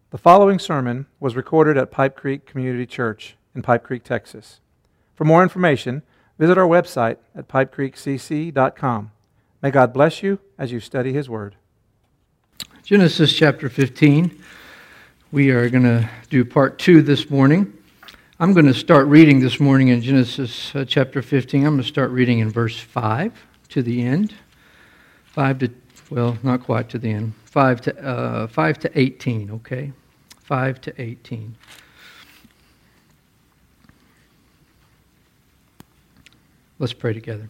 The following sermon was recorded at Pipe Creek Community Church in Pipe Creek, Texas. For more information, visit our website at pipecreekcc.com. May God bless you as you study His Word. Genesis chapter 15. We are going to do part 2 this morning. I'm going to start reading this morning in Genesis chapter 15. I'm going to start reading in verse 5 to the end. 5 to, well, not quite to the end. 5 to 18, okay? 5 to 18. Let's pray together.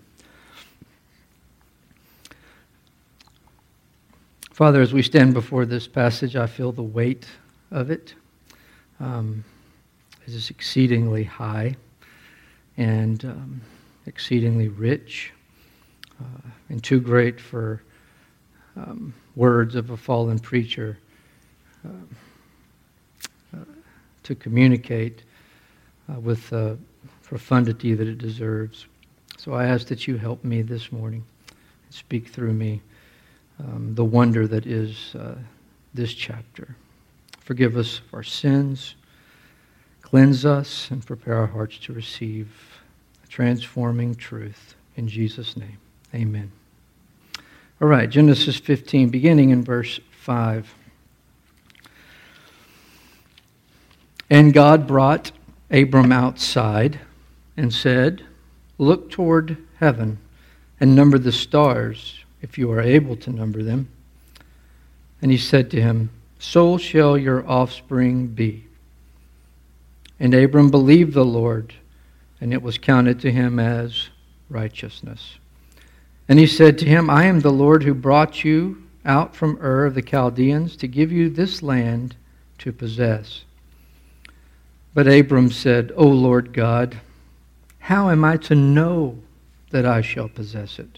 Father, as we stand before this passage, I feel the weight of it. It is exceedingly high and exceedingly rich and too great for words of a fallen preacher to communicate with the profundity that it deserves. So I ask that you help me this morning and speak through me the wonder that is this chapter. Forgive us of our sins, cleanse us, and prepare our hearts to receive transforming truth. In Jesus' name, amen. All right, Genesis 15, beginning in verse 5. And God brought Abram outside and said, "Look toward heaven and number the stars, if you are able to number them." And he said to him, "So shall your offspring be." And Abram believed the Lord, and it was counted to him as righteousness. And he said to him, "I am the Lord who brought you out from Ur of the Chaldeans to give you this land to possess." But Abram said, "O Lord God, how am I to know that I shall possess it?"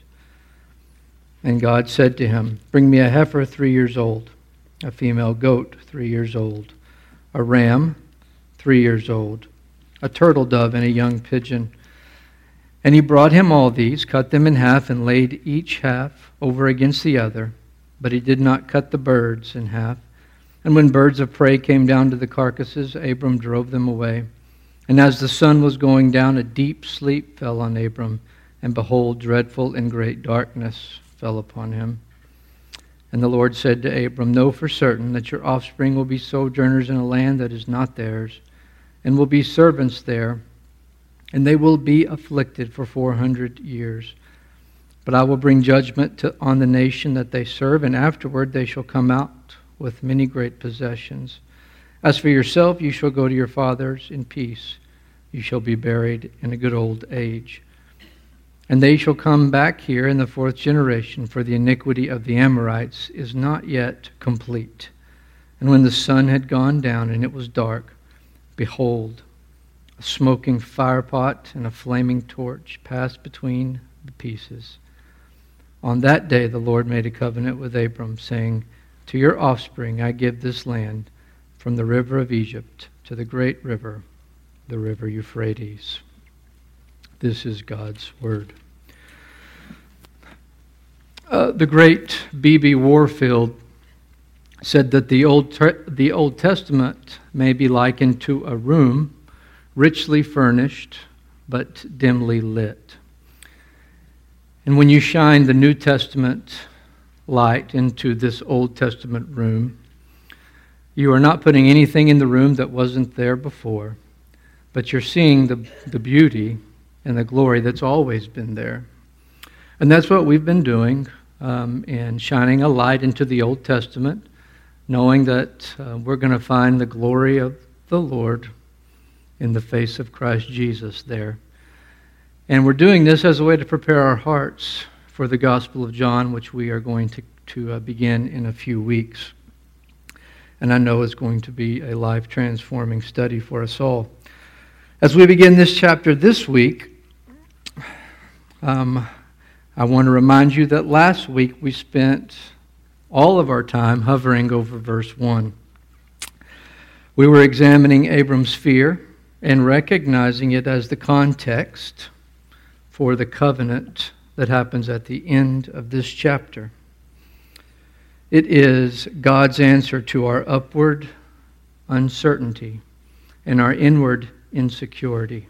And God said to him, "Bring me a heifer 3 years old, a female goat 3 years old, a ram 3 years old, a turtle dove, and a young pigeon." And he brought him all these, cut them in half, and laid each half over against the other. But he did not cut the birds in half. And when birds of prey came down to the carcasses, Abram drove them away. And as the sun was going down, a deep sleep fell on Abram, and behold, dreadful and great darkness fell upon him. And the Lord said to Abram, "Know for certain that your offspring will be sojourners in a land that is not theirs, and will be servants there, and they will be afflicted for 400 years. But I will bring judgment on the nation that they serve, and afterward they shall come out with many great possessions. As for yourself, you shall go to your fathers in peace. You shall be buried in a good old age. And they shall come back here in the 4th generation, for the iniquity of the Amorites is not yet complete." And when the sun had gone down and it was dark, behold, a smoking firepot and a flaming torch passed between the pieces. On that day the Lord made a covenant with Abram, saying, "To your offspring I give this land, from the river of Egypt to the great river, the river Euphrates." This is God's word. The great B.B. Warfield said that the Old Testament may be likened to a room richly furnished but dimly lit. And when you shine the New Testament light into this Old Testament room, you are not putting anything in the room that wasn't there before, but you're seeing the beauty and the glory that's always been there. And that's what we've been doing in shining a light into the Old Testament, knowing that we're going to find the glory of the Lord in the face of Christ Jesus there. And we're doing this as a way to prepare our hearts for the Gospel of John, which we are going to begin in a few weeks. And I know it's going to be a life-transforming study for us all. As we begin this chapter this week, I want to remind you that last week we spent all of our time hovering over verse 1. We were examining Abram's fear and recognizing it as the context for the covenant that happens at the end of this chapter. It is God's answer to our upward uncertainty and our inward insecurity.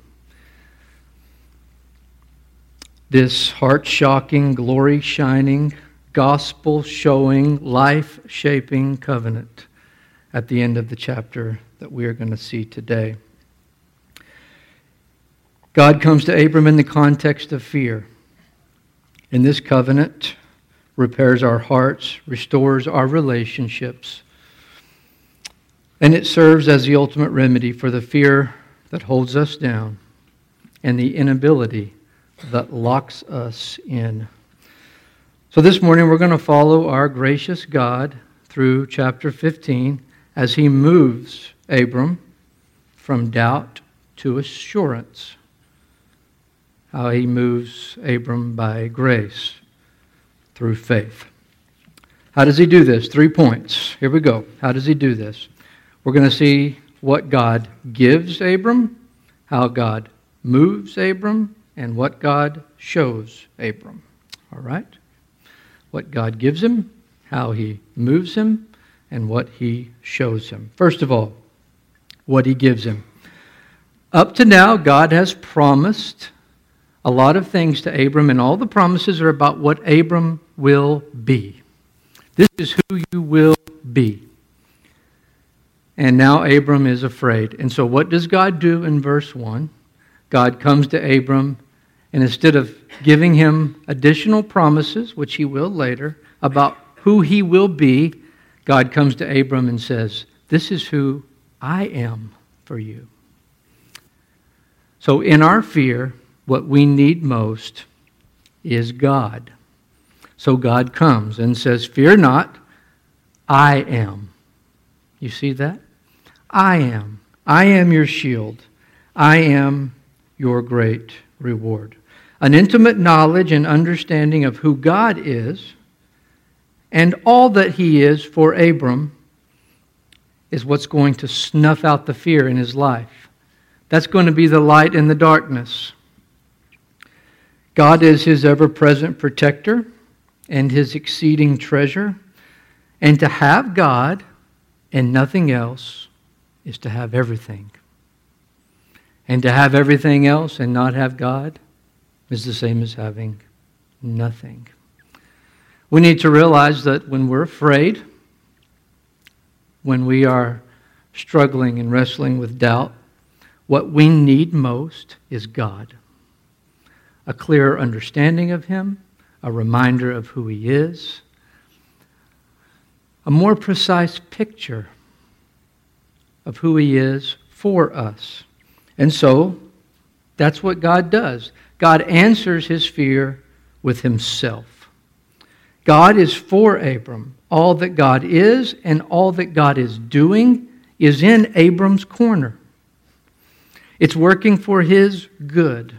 This heart-shocking, glory-shining, gospel-showing, life-shaping covenant at the end of the chapter that we are going to see today. God comes to Abram in the context of fear. And this covenant repairs our hearts, restores our relationships, and it serves as the ultimate remedy for the fear that holds us down and the inability that locks us in. So this morning we're going to follow our gracious God through chapter 15 as he moves Abram from doubt to assurance. How he moves Abram by grace through faith. How does he do this? 3 points. Here we go. How does he do this? We're going to see what God gives Abram, how God moves Abram, and what God shows Abram. All right? What God gives him, how he moves him, and what he shows him. First of all, what he gives him. Up to now, God has promised a lot of things to Abram, and all the promises are about what Abram will be. This is who you will be. And now Abram is afraid. And so what does God do in verse 1? God comes to Abram, and instead of giving him additional promises, which he will later, about who he will be, God comes to Abram and says, "This is who I am for you." So in our fear, what we need most is God. So God comes and says, "Fear not, I am." You see that? I am. I am your shield. I am your great reward. An intimate knowledge and understanding of who God is and all that he is for Abram is what's going to snuff out the fear in his life. That's going to be the light in the darkness. God is his ever-present protector and his exceeding treasure. And to have God and nothing else is to have everything. And to have everything else and not have God is the same as having nothing. We need to realize that when we're afraid, when we are struggling and wrestling with doubt, what we need most is God. A clearer understanding of him, a reminder of who he is, a more precise picture of who he is for us. And so, that's what God does. God answers his fear with himself. God is for Abram. All that God is and all that God is doing is in Abram's corner. It's working for his good.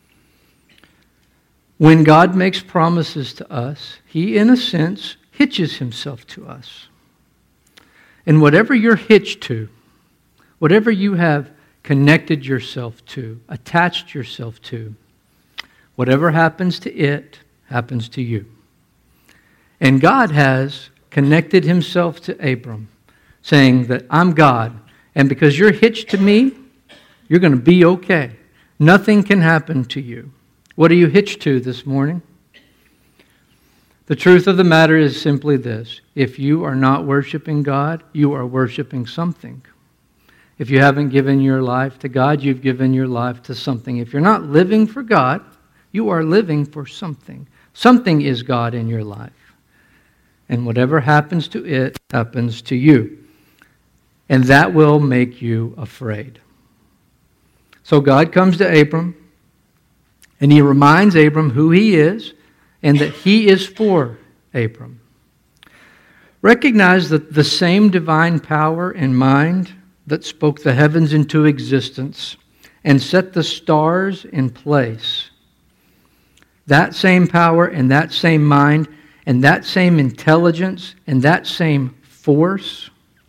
When God makes promises to us, he, in a sense, hitches himself to us. And whatever you're hitched to, whatever you have connected yourself to, attached yourself to, whatever happens to it, happens to you. And God has connected himself to Abram, saying that I'm God, and because you're hitched to me, you're going to be okay. Nothing can happen to you. What are you hitched to this morning? The truth of the matter is simply this. If you are not worshiping God, you are worshiping something. If you haven't given your life to God, you've given your life to something. If you're not living for God, you are living for something. Something is God in your life. And whatever happens to it, happens to you. And that will make you afraid. So God comes to Abram, and he reminds Abram who he is, and that he is for Abram. Recognize that the same divine power and mind that spoke the heavens into existence and set the stars in place, that same power and that same mind and that same intelligence and that same force,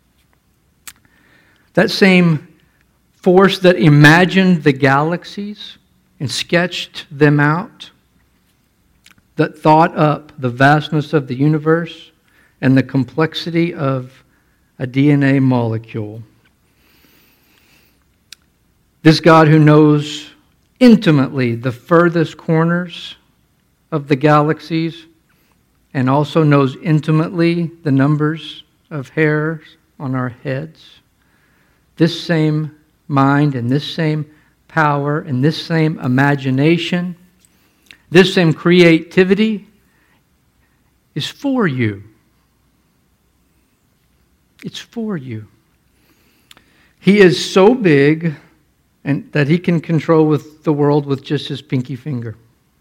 that same force that imagined the galaxies and sketched them out, that thought up the vastness of the universe and the complexity of a DNA molecule, This God who knows intimately the furthest corners of the galaxies and also knows intimately the numbers of hairs on our heads. This same mind and this same power and this same imagination, this same creativity is for you. It's for you. He is so big and that he can control with the world with just his pinky finger.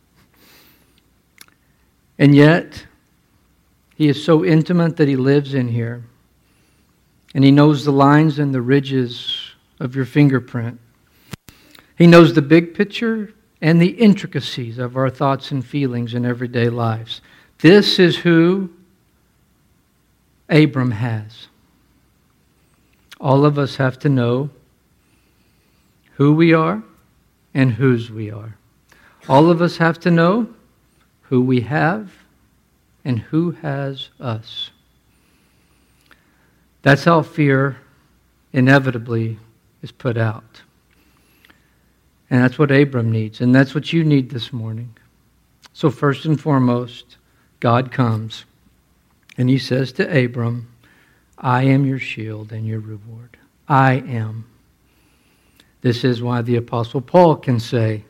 And yet, he is so intimate that he lives in here. And he knows the lines and the ridges of your fingerprint. He knows the big picture and the intricacies of our thoughts and feelings in everyday lives. This is who Abram has. All of us have to know who we are and whose we are. All of us have to know who we have and who has us. That's how fear inevitably is put out. And that's what Abram needs, and that's what you need this morning. So first and foremost, God comes, and he says to Abram, I am your shield and your reward. I am. This is why the Apostle Paul can say,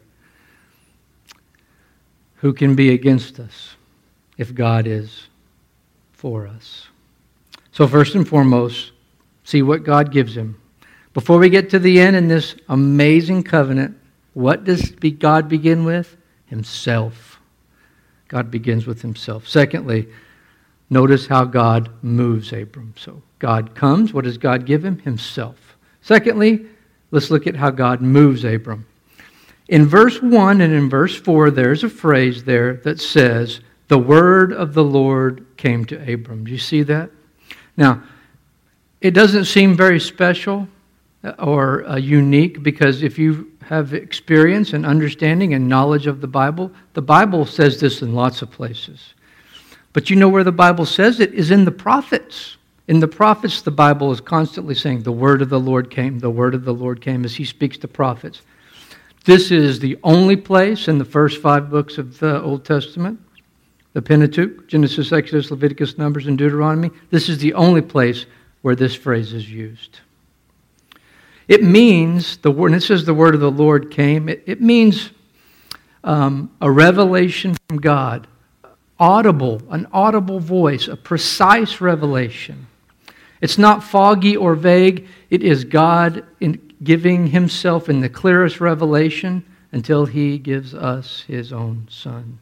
who can be against us if God is for us? So first and foremost, see what God gives him. Before we get to the end in this amazing covenant, what does God begin with? Himself. God begins with himself. Secondly, notice how God moves Abram. So God comes. What does God give him? Himself. Secondly, let's look at how God moves Abram. In verse 1 and in verse 4, there's a phrase there that says, the word of the Lord came to Abram. Do you see that? Now, it doesn't seem very special or unique, because if you have experience and understanding and knowledge of the Bible says this in lots of places. But you know where the Bible says it is in the prophets. In the prophets, the Bible is constantly saying, the word of the Lord came, the word of the Lord came, as he speaks to prophets. This is the only place in the first 5 books of the Old Testament, the Pentateuch, Genesis, Exodus, Leviticus, Numbers, and Deuteronomy. This is the only place where this phrase is used. It means, when it says the word of the Lord came, it means a revelation from God. An audible voice, a precise revelation. It's not foggy or vague. It is God giving himself in the clearest revelation until he gives us his own Son.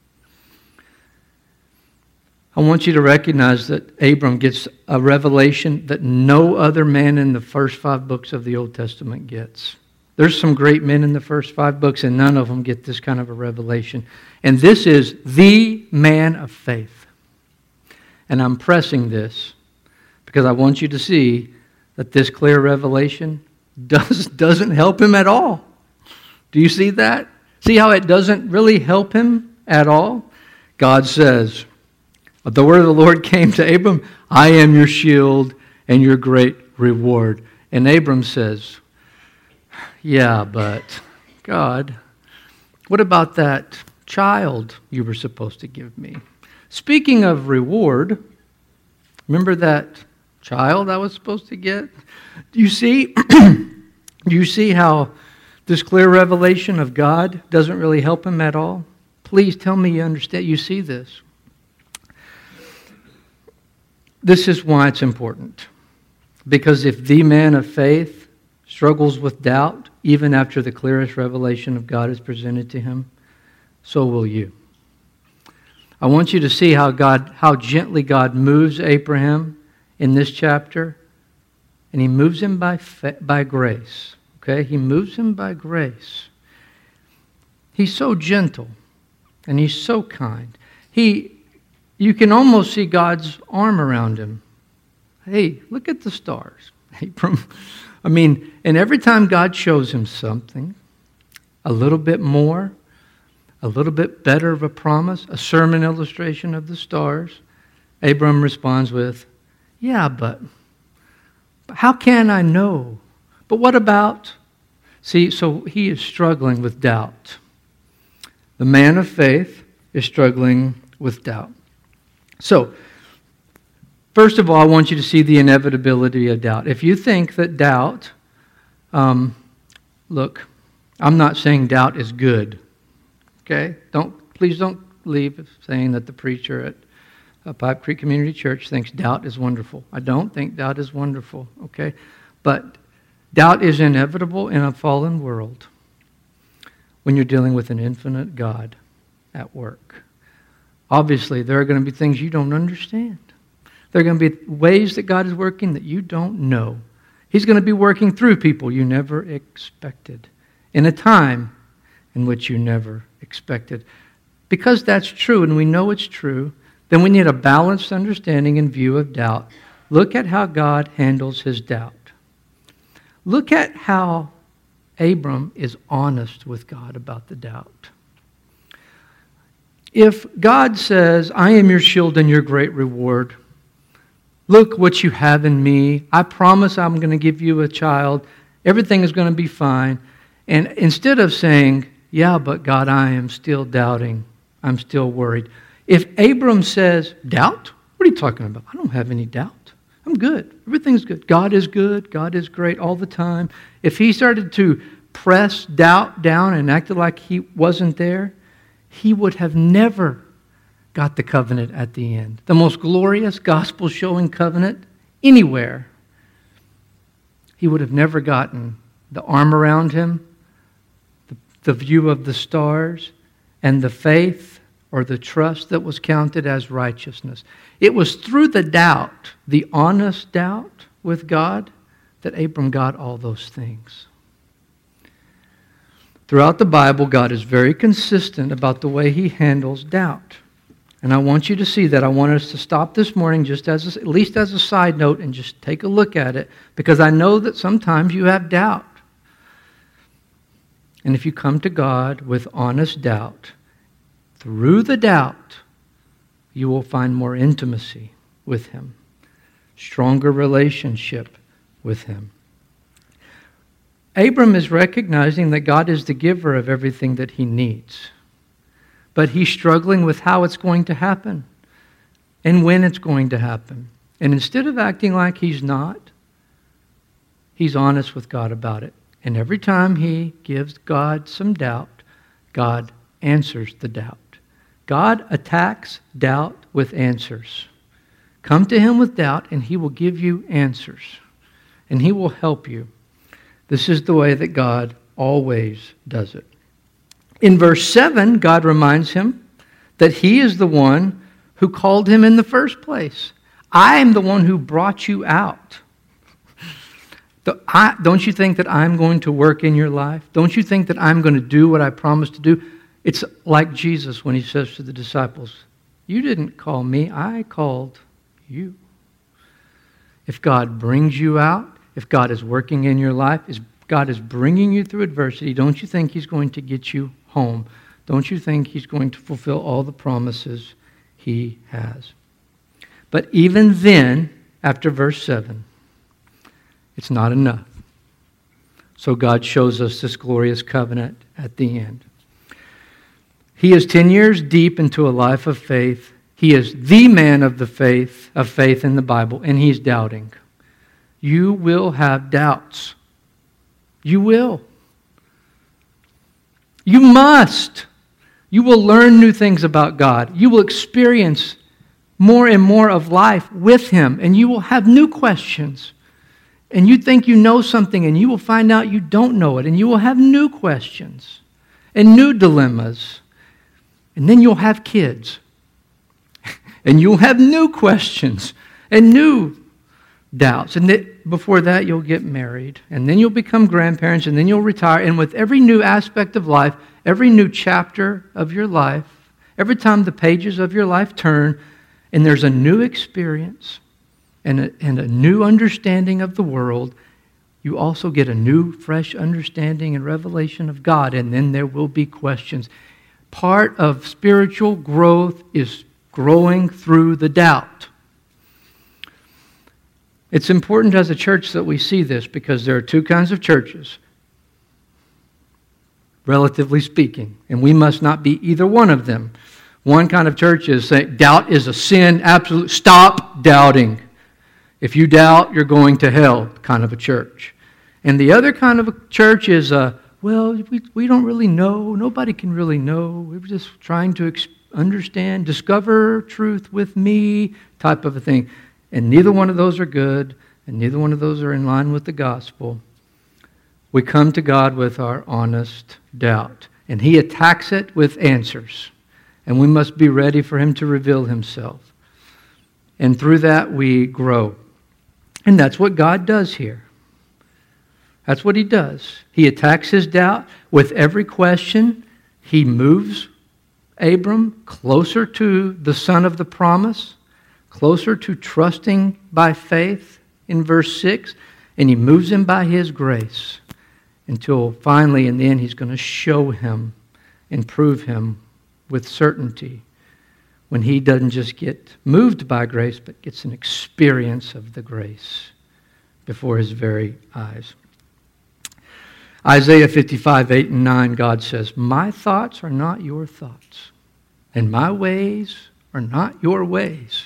I want you to recognize that Abram gets a revelation that no other man in the first 5 books of the Old Testament gets. There's some great men in the first 5 books, and none of them get this kind of a revelation. And this is the man of faith. And I'm pressing this because I want you to see that this clear revelation doesn't help him at all. Do you see that? See how it doesn't really help him at all? God says, the word of the Lord came to Abram, I am your shield and your great reward. And Abram says, yeah, but God, what about that child you were supposed to give me? Speaking of reward, remember that child I was supposed to get? Do you see how this clear revelation of God doesn't really help him at all? Please tell me you understand. You see this. This is why it's important. Because if the man of faith struggles with doubt, even after the clearest revelation of God is presented to him, so will you. I want you to see how gently God moves Abraham in this chapter, and he moves him by grace. Okay, he moves him by grace. He's so gentle, and he's so kind. You can almost see God's arm around him. Hey, look at the stars. And every time God shows him something, a little bit more, a little bit better of a promise, a sermon illustration of the stars, Abram responds with, yeah, but how can I know? But what about? See, so he is struggling with doubt. The man of faith is struggling with doubt. So, first of all, I want you to see the inevitability of doubt. If you think that doubt, look, I'm not saying doubt is good. Okay? Please don't leave saying that the preacher at Pipe Creek Community Church thinks doubt is wonderful. I don't think doubt is wonderful. Okay? But doubt is inevitable in a fallen world when you're dealing with an infinite God at work. Obviously, there are going to be things you don't understand. There are going to be ways that God is working that you don't know. He's going to be working through people you never expected in a time in which you never expected. Because that's true, and we know it's true, then we need a balanced understanding and view of doubt. Look at how God handles his doubt. Look at how Abram is honest with God about the doubt. If God says, I am your shield and your great reward, look what you have in me, I promise I'm going to give you a child, everything is going to be fine, and instead of saying, yeah, but God, I am still doubting, I'm still worried. If Abram says, doubt? What are you talking about? I don't have any doubt. I'm good. Everything's good. God is good. God is great all the time. If he started to press doubt down and acted like he wasn't there, he would have never got the covenant at the end. The most glorious gospel-showing covenant anywhere. He would have never gotten the arm around him, the view of the stars, and the faith or the trust that was counted as righteousness. It was through the doubt, the honest doubt with God, that Abram got all those things. Throughout the Bible, God is very consistent about the way he handles doubt. And I want you to see that. I want us to stop this morning just at least as a side note and just take a look at it, because I know that sometimes you have doubt. And if you come to God with honest doubt, through the doubt, you will find more intimacy with him, stronger relationship with him. Abram is recognizing that God is the giver of everything that he needs. But he's struggling with how it's going to happen and when it's going to happen. And instead of acting like he's not, he's honest with God about it. And every time he gives God some doubt, God answers the doubt. God attacks doubt with answers. Come to him with doubt and he will give you answers. And he will help you. This is the way that God always does it. In verse 7, God reminds him that he is the one who called him in the first place. I am the one who brought you out. Don't you think that I'm going to work in your life? Don't you think that I'm going to do what I promised to do? It's like Jesus when he says to the disciples, you didn't call me, I called you. If God brings you out, if God is working in your life, if God is bringing you through adversity, don't you think he's going to get you home? Don't you think he's going to fulfill all the promises he has? But even then, after verse 7, it's not enough. So God shows us this glorious covenant at the end. He is 10 years deep into a life of faith. He is the man of faith in the Bible, and he's doubting. You will have doubts. You will. You must. You will learn new things about God. You will experience more and more of life with him, and you will have new questions. And you think you know something, and you will find out you don't know it, and you will have new questions and new dilemmas. And then you'll have kids, and you'll have new questions and new doubts. And before that, you'll get married, and then you'll become grandparents, and then you'll retire. And with every new aspect of life, every new chapter of your life, every time the pages of your life turn, and there's a new experience and a new understanding of the world, you also get a new, fresh understanding and revelation of God, and then there will be questions. Part of spiritual growth is growing through the doubt. It's important as a church that we see this, because there are two kinds of churches. relatively speaking. And we must not be either one of them. One kind of church is saying doubt is a sin. Absolute. Stop doubting. If you doubt, you're going to hell kind of a church. And the other kind of a church is, well, we don't really know. Nobody can really know. We're just trying to understand, discover truth with me type of a thing. And neither one of those are good, and neither one of those are in line with the gospel. We come to God with our honest doubt, and He attacks it with answers. And we must be ready for Him to reveal Himself. And through that we grow. And that's what God does here. That's what He does. He attacks his doubt with every question. He moves Abram closer to the son of the promise, closer to trusting by faith in verse 6, and He moves him by His grace until finally in the end He's going to show him and prove him with certainty when he doesn't just get moved by grace, but gets an experience of the grace before his very eyes. Isaiah 55, 8 and 9, God says, "My thoughts are not your thoughts, and my ways are not your ways."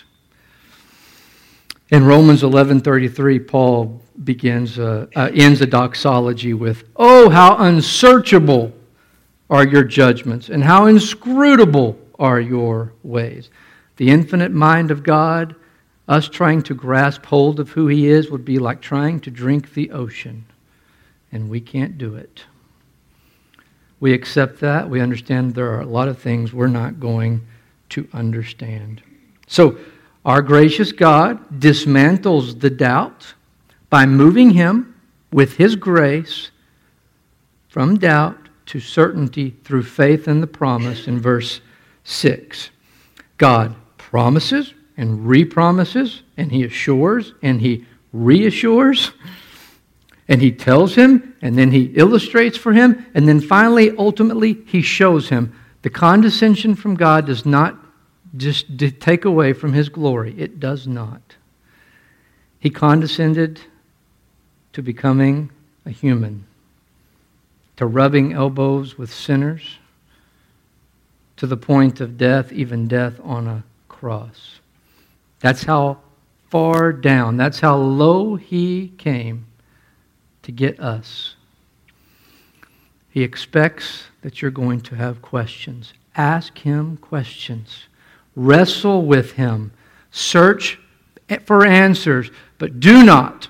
In Romans 11:33, Paul ends a doxology with, "Oh, how unsearchable are your judgments, and how inscrutable are your ways." The infinite mind of God, us trying to grasp hold of who He is, would be like trying to drink the ocean, and we can't do it. We accept that. We understand there are a lot of things we're not going to understand. So, our gracious God dismantles the doubt by moving him with His grace from doubt to certainty through faith in the promise in verse 6. God promises and re-promises, and He assures and He reassures, and He tells him, and then He illustrates for him, and then finally, ultimately, He shows him. The condescension from God does not just take away from His glory. It does not. He condescended to becoming a human, to rubbing elbows with sinners, to the point of death, even death on a cross. That's how far down, that's how low He came to get us. He expects that you're going to have questions. Ask Him questions. Wrestle with Him. Search for answers. But do not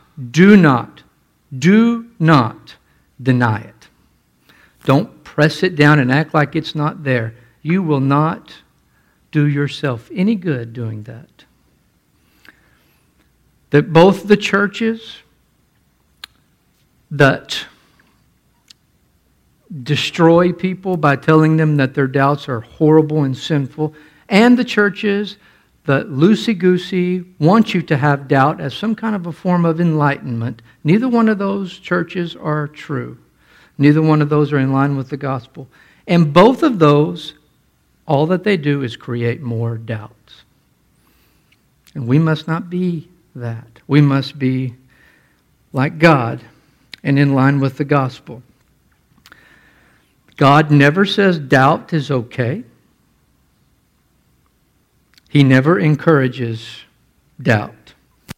deny it. Don't press it down and act like it's not there. You will not do yourself any good doing that. That both the churches that destroy people by telling them that their doubts are horrible and sinful, and the churches that loosey-goosey want you to have doubt as some kind of a form of enlightenment, neither one of those churches are true. Neither one of those are in line with the gospel. And both of those, all that they do is create more doubts. And we must not be that. We must be like God and in line with the gospel. God never says doubt is okay. He never encourages doubt.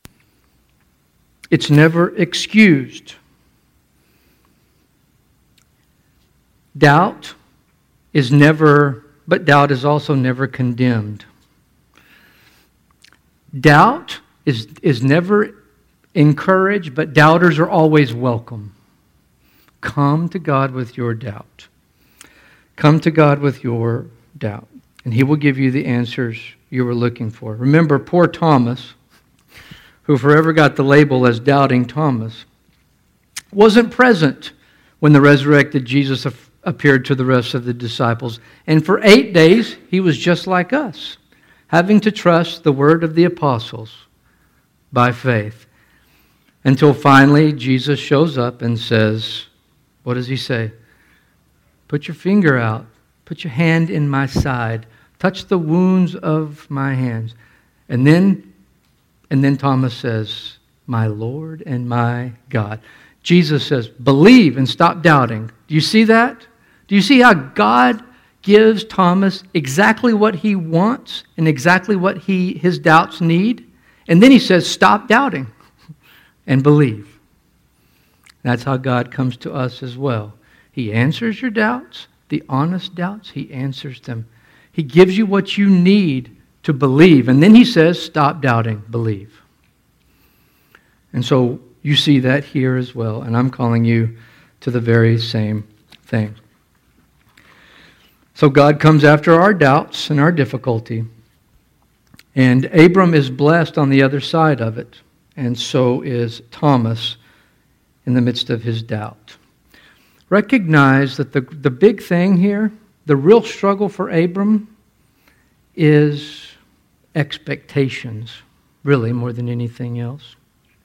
It's never excused. Doubt is also never condemned. Doubt is never encouraged, but doubters are always welcome. Come to God with your doubt. Come to God with your doubt, and He will give you the answers you were looking for. Remember, poor Thomas, who forever got the label as Doubting Thomas, wasn't present when the resurrected Jesus appeared to the rest of the disciples. And for 8 days, he was just like us, having to trust the word of the apostles by faith. Until finally, Jesus shows up and says, what does He say? Put your finger out. Put your hand in my side. Touch the wounds of my hands. And then Thomas says, my Lord and my God. Jesus says, believe and stop doubting. Do you see that? Do Do you see how God gives Thomas exactly what he wants and exactly what his doubts need? And then he says, stop doubting and believe. That's how God comes to us as well. He answers your doubts, the honest doubts, he answers them. He gives you what you need to believe. And then he says, stop doubting, believe. And so you see that here as well. And I'm calling you to the very same thing. So God comes after our doubts and our difficulty. And Abram is blessed on the other side of it. And so is Thomas in the midst of his doubt. Recognize that the big thing here, the real struggle for Abram, is expectations, really, more than anything else.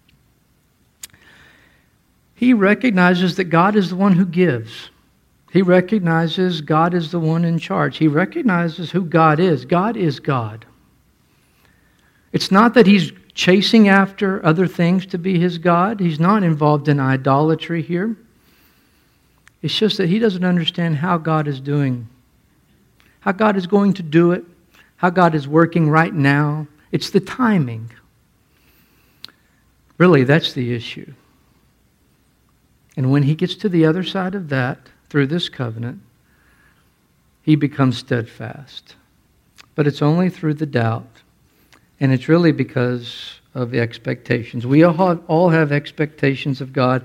He recognizes that God is the one who gives. He recognizes God is the one in charge. He recognizes who God is. God is God. It's not that he's chasing after other things to be his God. He's not involved in idolatry here. It's just that he doesn't understand how God is doing, how God is going to do it, how God is working right now. It's the timing. Really, that's the issue. And when he gets to the other side of that, through this covenant, he becomes steadfast. But it's only through the doubt. And it's really because of the expectations. We all have expectations of God.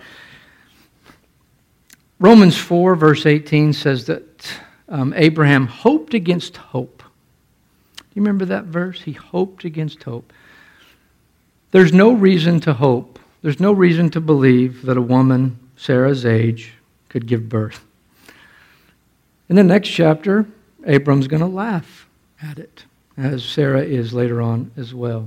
Romans 4, verse 18 says that Abraham hoped against hope. Do you remember that verse? He hoped against hope. There's no reason to hope. There's no reason to believe that a woman Sarah's age could give birth. In the next chapter, Abram's going to laugh at it, as Sarah is later on as well.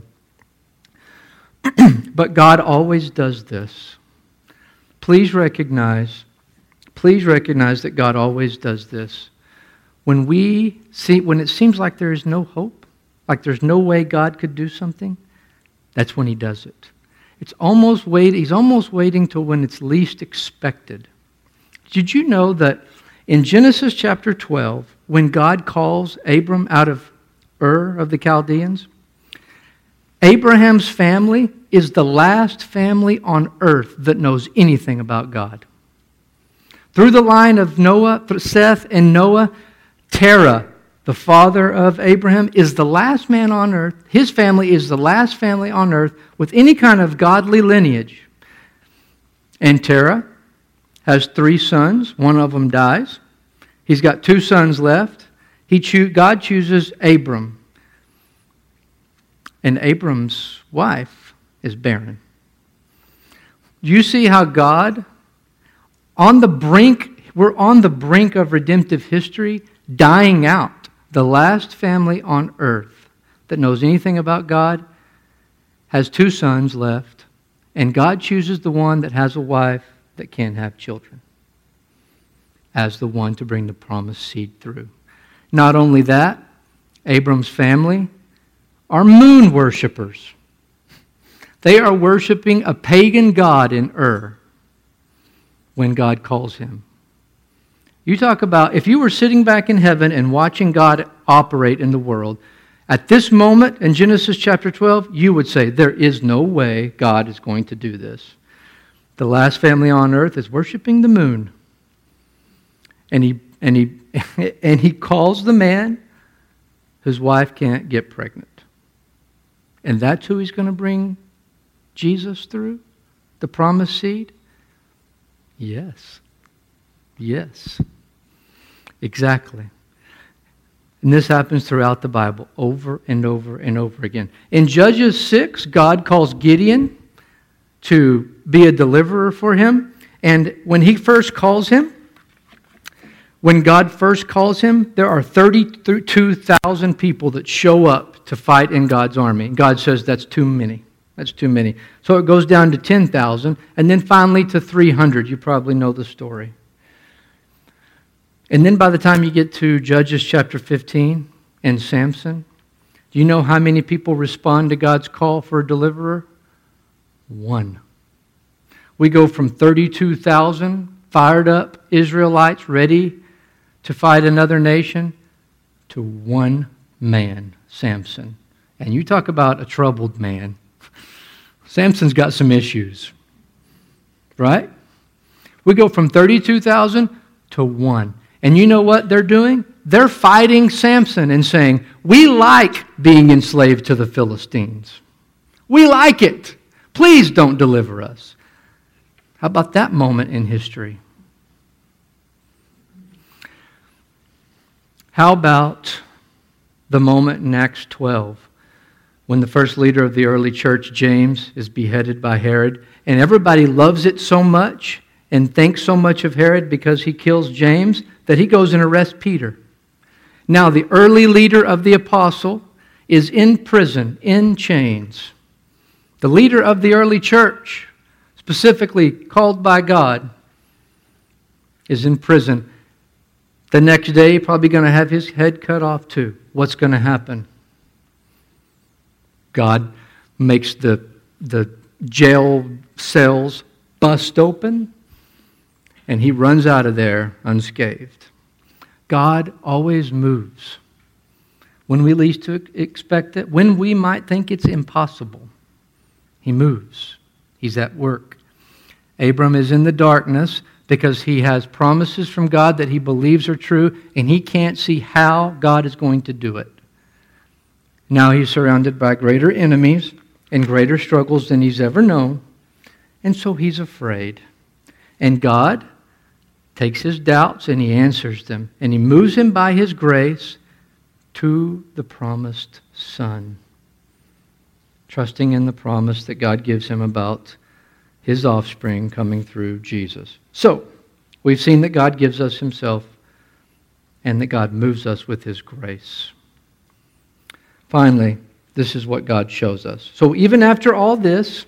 But God always does this. Please recognize that God always does this. When it seems like there is no hope, like there's no way God could do something, that's when he does it. He's almost waiting till when it's least expected. Did you know that in Genesis chapter 12, when God calls Abram out of Ur of the Chaldeans, Abraham's family is the last family on earth that knows anything about God. Through the line of Noah, Seth and Noah, Terah, the father of Abraham, is the last man on earth. His family is the last family on earth with any kind of godly lineage. And Terah has 3 sons. One of them dies. He's got 2 sons left. God chooses Abram. And Abram's wife is barren. Do you see how God, we're on the brink of redemptive history, dying out. The last family on earth that knows anything about God has 2 sons left, and God chooses the one that has a wife that can't have children as the one to bring the promised seed through. Not only that, Abram's family are moon worshipers. They are worshiping a pagan god in Ur when God calls him. You talk about, if you were sitting back in heaven and watching God operate in the world, at this moment in Genesis chapter 12, you would say, there is no way God is going to do this. The last family on earth is worshiping the moon. And he calls the man whose wife can't get pregnant. And that's who he's going to bring Jesus through? The promised seed? Yes. Yes. Exactly. And this happens throughout the Bible over and over and over again. In Judges 6, God calls Gideon to be a deliverer for him. And when God first calls him, there are 32,000 people that show up to fight in God's army. God says that's too many. That's too many. So it goes down to 10,000 and then finally to 300. You probably know the story. And then by the time you get to Judges chapter 15 and Samson, do you know how many people respond to God's call for a deliverer? 1. We go from 32,000 fired up Israelites ready to fight another nation? To one man, Samson. And you talk about a troubled man. Samson's got some issues, right? We go from 32,000 to 1. And you know what they're doing? They're fighting Samson and saying, we like being enslaved to the Philistines. We like it. Please don't deliver us. How about that moment in history? How about the moment in Acts 12 when the first leader of the early church, James, is beheaded by Herod, and everybody loves it so much and thinks so much of Herod because he kills James that he goes and arrests Peter. Now, the early leader of the apostle is in prison, in chains. The leader of the early church, specifically called by God, is in prison. The next day, probably going to have his head cut off too. What's going to happen? God makes the jail cells bust open, and he runs out of there unscathed. God always moves when we least expect it, when we might think it's impossible. He moves. He's at work. Abram is in the darkness because he has promises from God that he believes are true, and he can't see how God is going to do it. Now he's surrounded by greater enemies and greater struggles than he's ever known, and so he's afraid. And God takes his doubts and he answers them, and he moves him by his grace to the promised Son, trusting in the promise that God gives him about his offspring coming through Jesus. So, we've seen that God gives us himself and that God moves us with his grace. Finally, this is what God shows us. So even after all this,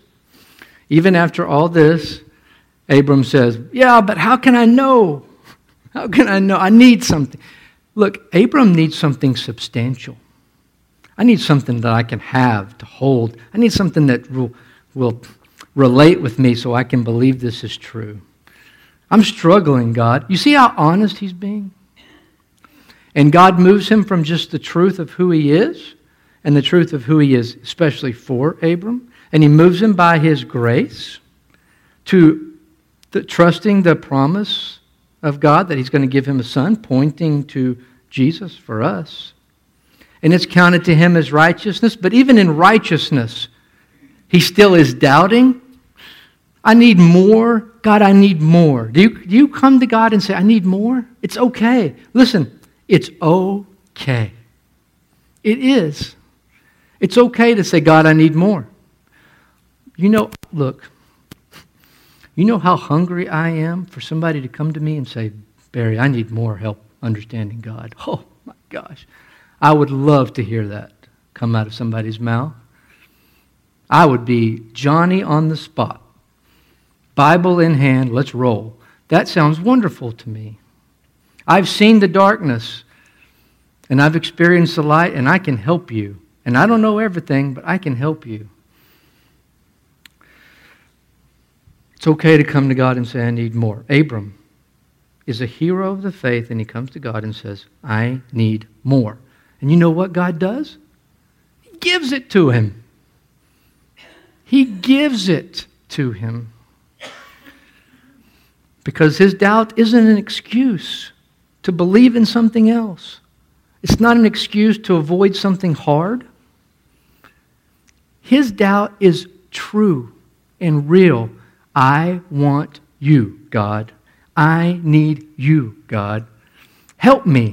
Abram says, yeah, but how can I know? How can I know? I need something. Look, Abram needs something substantial. I need something that I can have, to hold. I need something that will relate with me so I can believe this is true. I'm struggling, God. You see how honest he's being? And God moves him from just the truth of who he is and the truth of who he is, especially for Abram, and he moves him by his grace to trusting the promise of God that he's going to give him a son, pointing to Jesus for us. And it's counted to him as righteousness, but even in righteousness, he still is doubting. I need more. God, I need more. Do you come to God and say, I need more? It's okay. Listen, it's okay. It is. It's okay to say, God, I need more. Look, you know how hungry I am for somebody to come to me and say, Barry, I need more help understanding God. Oh, my gosh. I would love to hear that come out of somebody's mouth. I would be Johnny on the spot. Bible in hand, let's roll. That sounds wonderful to me. I've seen the darkness, and I've experienced the light, and I can help you. And I don't know everything, but I can help you. It's okay to come to God and say, I need more. Abram is a hero of the faith, and he comes to God and says, I need more. And you know what God does? He gives it to him. He gives it to him. Because his doubt isn't an excuse to believe in something else. It's not an excuse to avoid something hard. His doubt is true and real. I want you, God. I need you, God. Help me.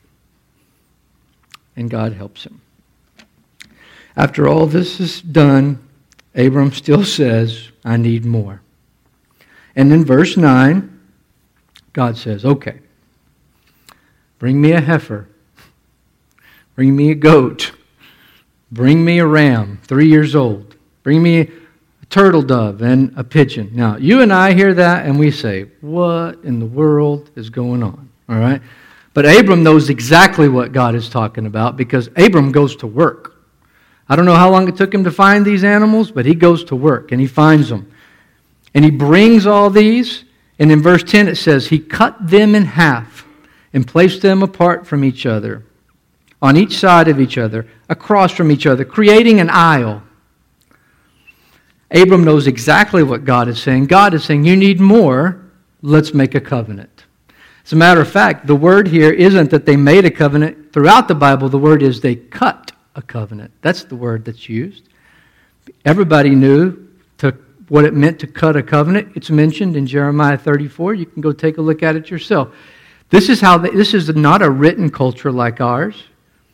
And God helps him. After all this is done, Abram still says, I need more. And in verse 9, God says, okay, bring me a heifer, bring me a goat, bring me a ram, 3 years old, bring me a turtle dove and a pigeon. Now, you and I hear that and we say, what in the world is going on? All right? But Abram knows exactly what God is talking about because Abram goes to work. I don't know how long it took him to find these animals, but he goes to work and he finds them. And he brings all these, and in verse 10 it says, he cut them in half and placed them apart from each other, on each side of each other, across from each other, creating an aisle. Abram knows exactly what God is saying. God is saying, you need more, let's make a covenant. As a matter of fact, the word here isn't that they made a covenant. Throughout the Bible, the word is they cut a covenant. That's the word that's used. Everybody knew what it meant to cut a covenant. It's mentioned in Jeremiah 34. You can go take a look at it yourself. This is not a written culture like ours.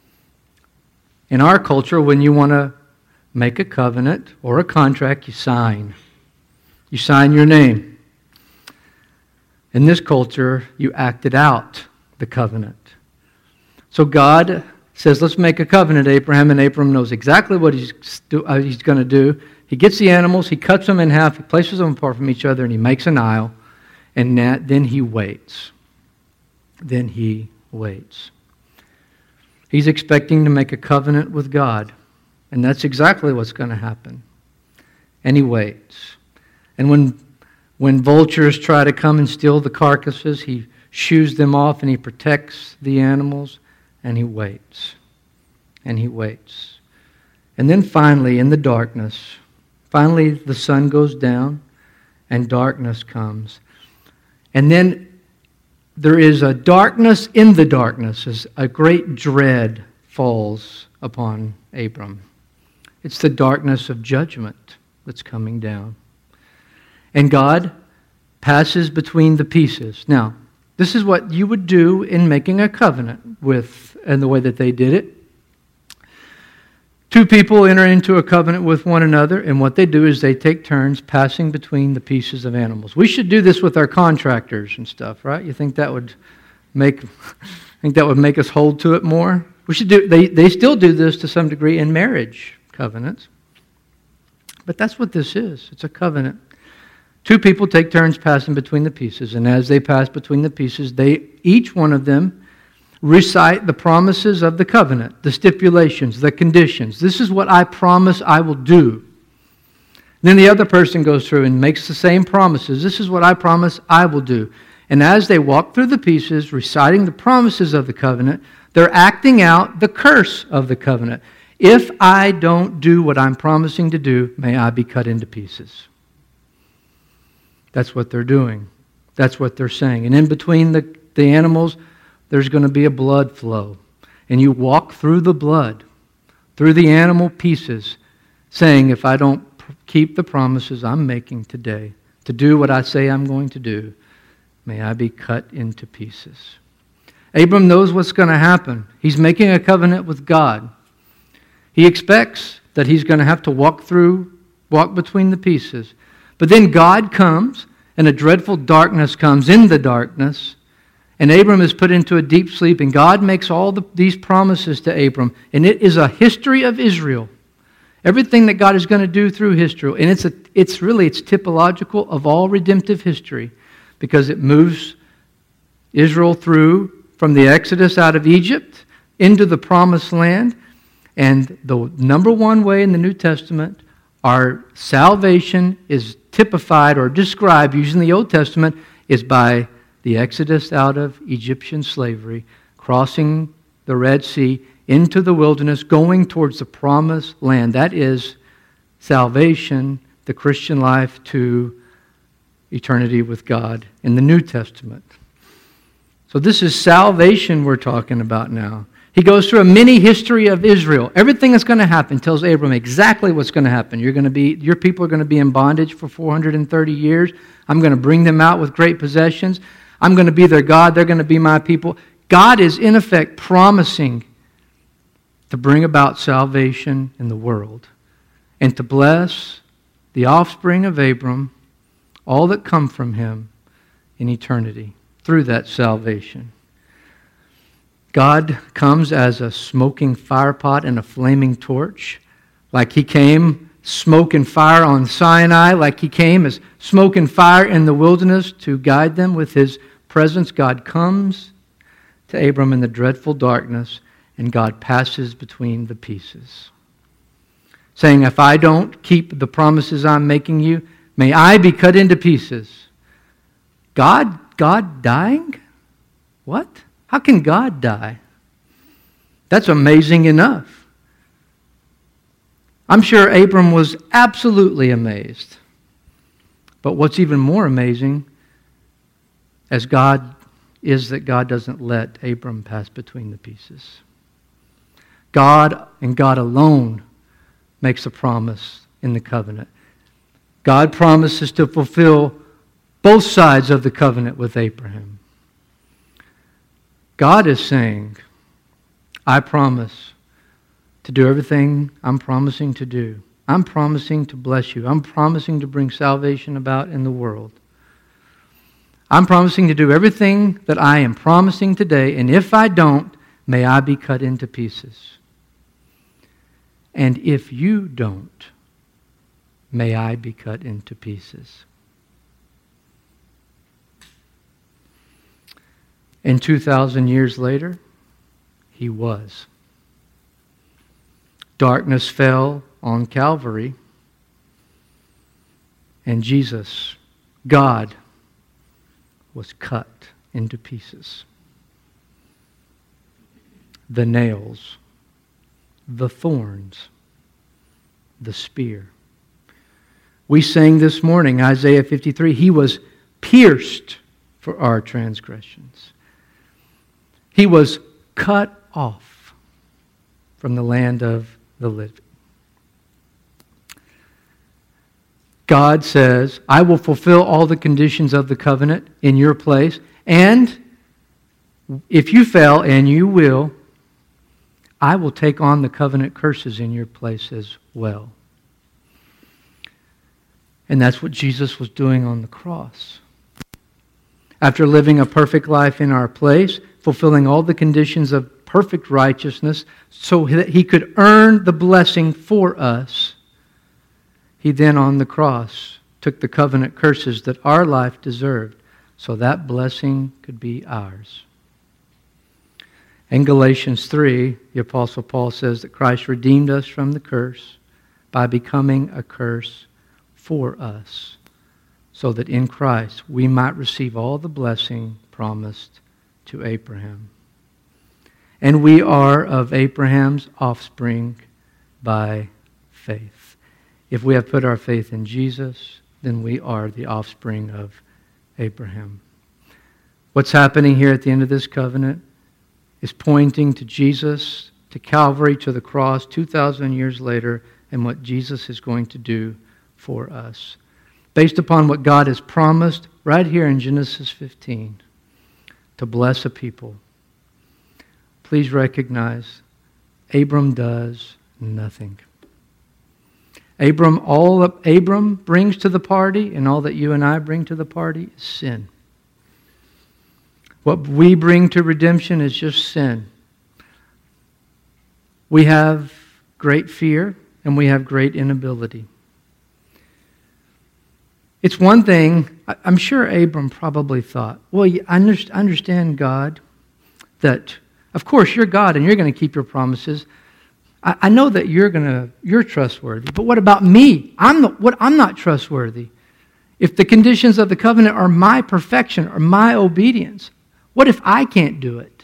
In our culture, when you want to make a covenant or a contract, you sign. You sign your name. In this culture, you acted out the covenant. So God says, let's make a covenant, Abraham, and Abram knows exactly what he's going to do. He gets the animals, he cuts them in half, he places them apart from each other, and he makes an aisle, and then he waits. Then he waits. He's expecting to make a covenant with God, and that's exactly what's going to happen. And he waits. And when vultures try to come and steal the carcasses, he shoos them off and he protects the animals, and he waits. And he waits. And then finally, in the darkness, the sun goes down and darkness comes. And then there is a darkness in the darkness as a great dread falls upon Abram. It's the darkness of judgment that's coming down. And God passes between the pieces. Now, this is what you would do in making a covenant and the way that they did it. Two people enter into a covenant with one another, and what they do is they take turns passing between the pieces of animals. We should do this with our contractors and stuff, right? You think that would make us hold to it more? We should do. They still do this to some degree in marriage covenants, but that's what this is. It's a covenant. Two people take turns passing between the pieces, and as they pass between the pieces, each one of them recite the promises of the covenant, the stipulations, the conditions. This is what I promise I will do. Then the other person goes through and makes the same promises. This is what I promise I will do. And as they walk through the pieces, reciting the promises of the covenant, they're acting out the curse of the covenant. If I don't do what I'm promising to do, may I be cut into pieces. That's what they're doing. That's what they're saying. And in between the animals, there's going to be a blood flow. And you walk through the blood, through the animal pieces, saying, if I don't keep the promises I'm making today, to do what I say I'm going to do, may I be cut into pieces. Abram knows what's going to happen. He's making a covenant with God. He expects that he's going to have to walk between the pieces. But then God comes, and a dreadful darkness comes in the darkness, and Abram is put into a deep sleep, and God makes all these promises to Abram. And it is a history of Israel. Everything that God is going to do through history. And it's typological of all redemptive history, because it moves Israel through from the Exodus out of Egypt into the Promised Land. And the number one way in the New Testament our salvation is typified or described using the Old Testament is by the exodus out of Egyptian slavery, crossing the Red Sea into the wilderness, going towards the Promised Land. That is salvation, the Christian life to eternity with God in the New Testament. So this is salvation we're talking about now. He goes through a mini history of Israel. Everything that's going to happen tells Abram exactly what's going to happen. Your people are going to be in bondage for 430 years. I'm going to bring them out with great possessions. I'm going to be their God. They're going to be my people. God is, in effect, promising to bring about salvation in the world and to bless the offspring of Abram, all that come from him in eternity through that salvation. God comes as a smoking firepot and a flaming torch, like he came smoke and fire on Sinai, like he came as smoke and fire in the wilderness to guide them with his presence. God comes to Abram in the dreadful darkness, and God passes between the pieces, saying, if I don't keep the promises I'm making you, may I be cut into pieces. God dying? What? How can God die? That's amazing enough. I'm sure Abram was absolutely amazed. But what's even more amazing as God is that God doesn't let Abram pass between the pieces. God and God alone makes a promise in the covenant. God promises to fulfill both sides of the covenant with Abraham. God is saying, I promise to do everything I'm promising to do. I'm promising to bless you. I'm promising to bring salvation about in the world. I'm promising to do everything that I am promising today, and if I don't, may I be cut into pieces. And if you don't, may I be cut into pieces. And 2,000 years later, he was. Darkness fell on Calvary, and Jesus, God, was cut into pieces. The nails, the thorns, the spear. We sang this morning, Isaiah 53, he was pierced for our transgressions. He was cut off from the land of the living. God says, I will fulfill all the conditions of the covenant in your place, and if you fail, and you will, I will take on the covenant curses in your place as well. And that's what Jesus was doing on the cross. After living a perfect life in our place, fulfilling all the conditions of perfect righteousness so that he could earn the blessing for us, he then on the cross took the covenant curses that our life deserved so that blessing could be ours. In Galatians 3, the Apostle Paul says that Christ redeemed us from the curse by becoming a curse for us, so that in Christ we might receive all the blessing promised to Abraham. And we are of Abraham's offspring by faith. If we have put our faith in Jesus, then we are the offspring of Abraham. What's happening here at the end of this covenant is pointing to Jesus, to Calvary, to the cross 2,000 years later, and what Jesus is going to do for us. Based upon what God has promised right here in Genesis 15, to bless a people. Please recognize, Abram does nothing. All that Abram brings to the party and all that you and I bring to the party is sin. What we bring to redemption is just sin. We have great fear and we have great inability. It's one thing, I'm sure Abram probably thought, well, I understand, God, that of course you're God and you're going to keep your promises. I know that you're trustworthy, but what about me? I'm not trustworthy. If the conditions of the covenant are my perfection or my obedience, what if I can't do it?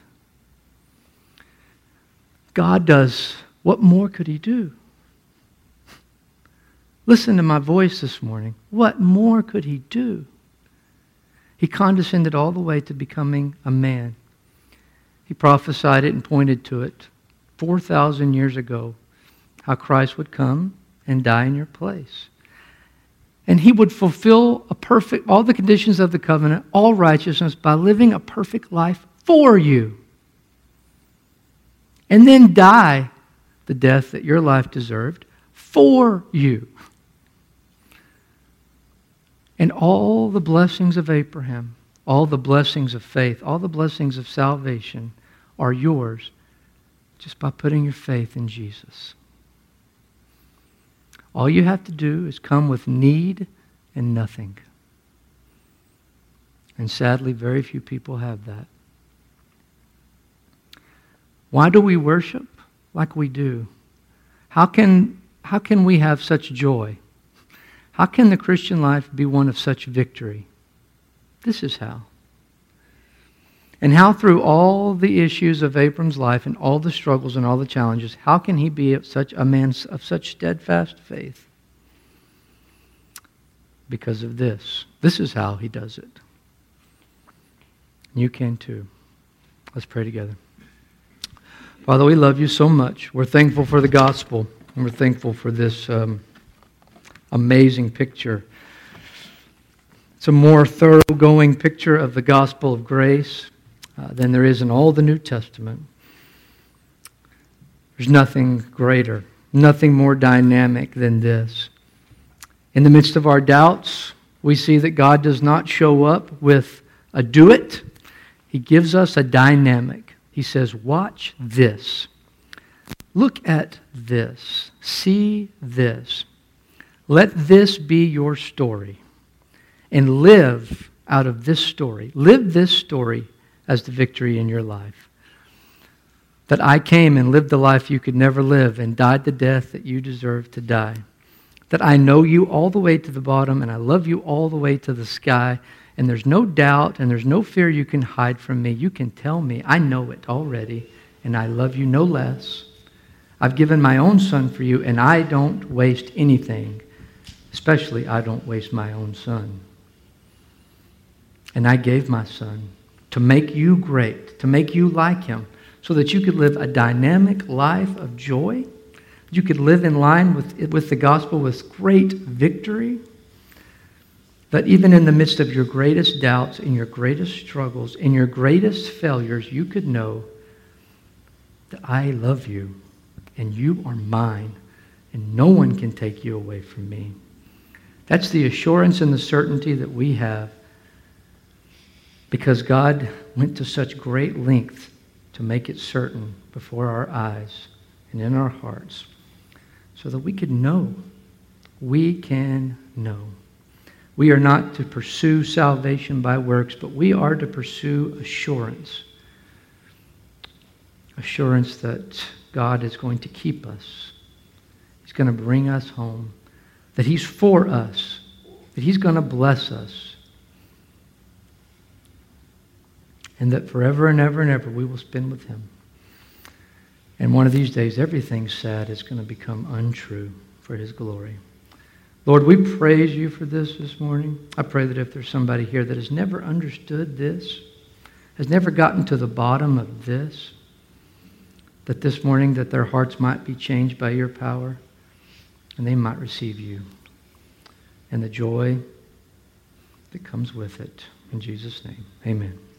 God does. What more could he do? Listen to my voice this morning. What more could he do? He condescended all the way to becoming a man. He prophesied it and pointed to it 4,000 years ago, how Christ would come and die in your place. And he would fulfill all the conditions of the covenant, all righteousness, by living a perfect life for you. And then die the death that your life deserved for you. And all the blessings of Abraham, all the blessings of faith, all the blessings of salvation are yours just by putting your faith in Jesus. All you have to do is come with need and nothing. And sadly, very few people have that. Why do we worship like we do? How can we have such joy? How can the Christian life be one of such victory? This is how. And how through all the issues of Abram's life and all the struggles and all the challenges, how can he be such a man of such steadfast faith? Because of this. This is how he does it. You can too. Let's pray together. Father, we love you so much. We're thankful for the gospel, and we're thankful for this amazing picture. It's a more thoroughgoing picture of the gospel of grace than there is in all the New Testament. There's nothing greater, nothing more dynamic than this. In the midst of our doubts, we see that God does not show up with a do it. He gives us a dynamic. He says, watch this. Look at this. See this. Let this be your story. And live out of this story. Live this story as the victory in your life. That I came and lived the life you could never live and died the death that you deserve to die. That I know you all the way to the bottom and I love you all the way to the sky. And there's no doubt and there's no fear you can hide from me. You can tell me, I know it already, and I love you no less. I've given my own son for you, and I don't waste anything. Especially, I don't waste my own son. And I gave my son to make you great, to make you like him, so that you could live a dynamic life of joy. You could live in line with the gospel with great victory. That even in the midst of your greatest doubts, in your greatest struggles, in your greatest failures, you could know that I love you and you are mine and no one can take you away from me. That's the assurance and the certainty that we have because God went to such great length to make it certain before our eyes and in our hearts so that we could know. We can know. We are not to pursue salvation by works, but we are to pursue assurance. Assurance that God is going to keep us. He's going to bring us home. That He's for us. That He's going to bless us. And that forever and ever and ever we will spend with Him. And one of these days, everything sad is going to become untrue for His glory. Lord, we praise you for this morning. I pray that if there's somebody here that has never understood this, has never gotten to the bottom of this, that this morning that their hearts might be changed by your power and they might receive you and the joy that comes with it. In Jesus' name, amen.